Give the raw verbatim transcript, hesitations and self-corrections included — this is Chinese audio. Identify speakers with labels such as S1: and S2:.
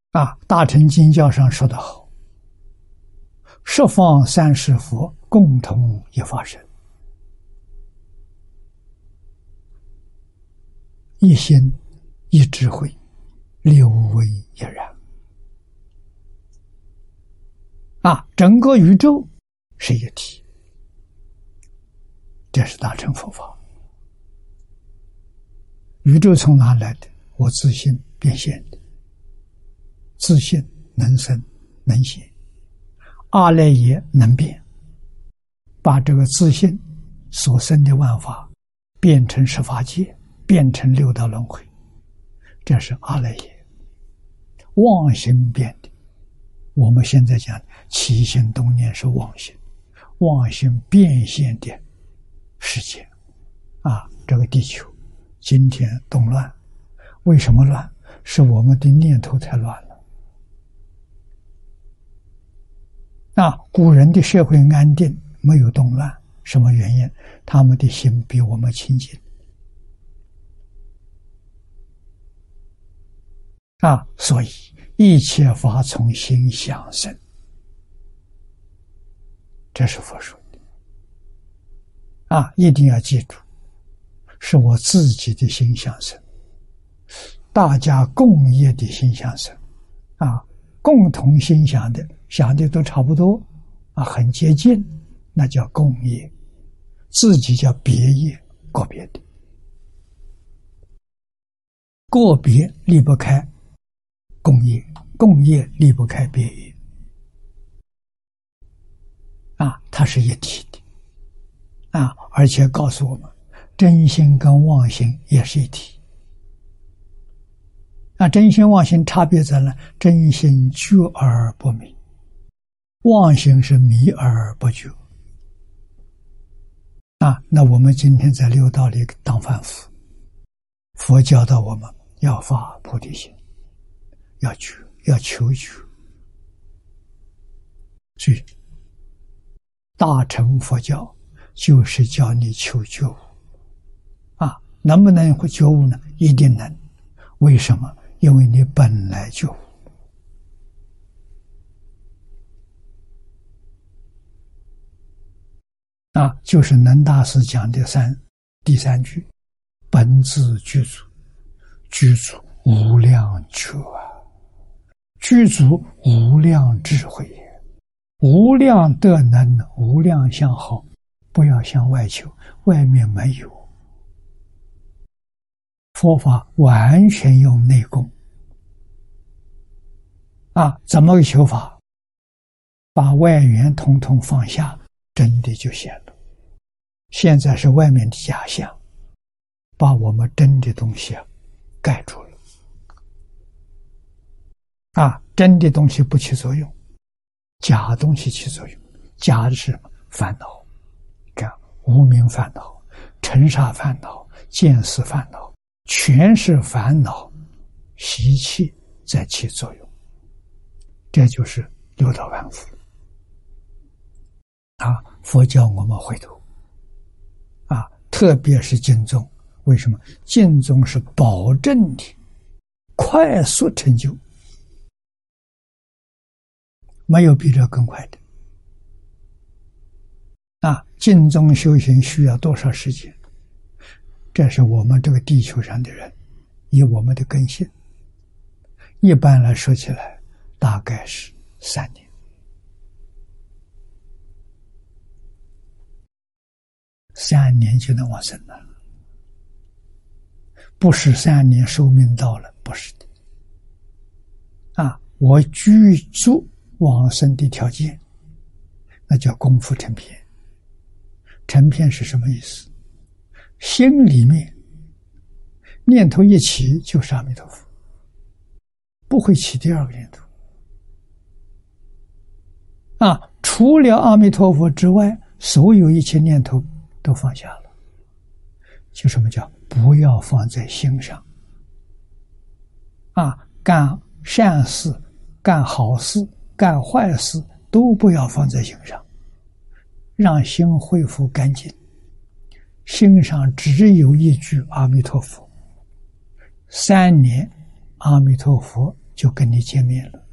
S1: 啊，大乘经教上说得好，十方三世佛共同一法身，一心一智慧，六位一然。啊，整个宇宙是一体，这是大乘佛法。宇宙从哪来的？我自信变现的，自信能生能显，阿赖耶能变，把这个自信所生的万法变成十法界，变成六道轮回，这是阿赖耶妄心变的。我们现在讲起心动念是妄心，妄心变现的世界啊，这个地球今天动乱，为什么乱？是我们的念头太乱了。啊，古人的社会安定，没有动乱，什么原因？他们的心比我们清净。啊，所以一切法从心想生，这是佛说的。啊，一定要记住，是我自己的心想生，大家共业的心想生，啊，共同心想的，想的都差不多，啊，很接近，那叫共业，自己叫别业，个别的，个别离不开共业，共业离不开别业，啊，它是一体的，啊，而且告诉我们，真心跟妄心也是一体。啊，真心妄心差别在哪？真心觉而不迷，妄心是迷而不觉。啊，那我们今天在六道里当凡夫，佛教导我们要发菩提心，要觉，要求觉。所以大乘佛教就是教你求觉悟。啊，能不能会觉悟呢？一定能。为什么？因为你本来就啊，就是能大师讲的三第三句，本自具足，具足无量觉啊，具足无量智慧也，无量德能，无量相好，不要向外求，外面没有。佛法完全用内功啊，怎么个求法？把外缘统统放下，真的就显了。现在是外面的假象，把我们真的东西啊盖住了。啊，真的东西不起作用，假东西起作用。假的是什么？烦恼，看无明烦恼、尘沙烦恼、见思烦恼，全是烦恼习气在起作用。这就是六道凡夫啊！佛教我们回头啊，特别是净宗，为什么？净宗是保证的快速成就，没有比这更快的啊！净宗修行需要多少时间？这是我们这个地球上的人，以我们的根性，一般来说起来，大概是三年。三年就能往生了，不是三年寿命到了，不是的。啊，我具足往生的条件，那叫功夫成片。成片是什么意思？心里面念头一起就是阿弥陀佛，不会起第二个念头。啊，除了阿弥陀佛之外，所有一切念头都放下了。就什么叫不要放在心上？啊，干善事、干好事、干坏事都不要放在心上，让心恢复干净。心上只有一句阿弥陀佛，三年阿弥陀佛就跟你见面了。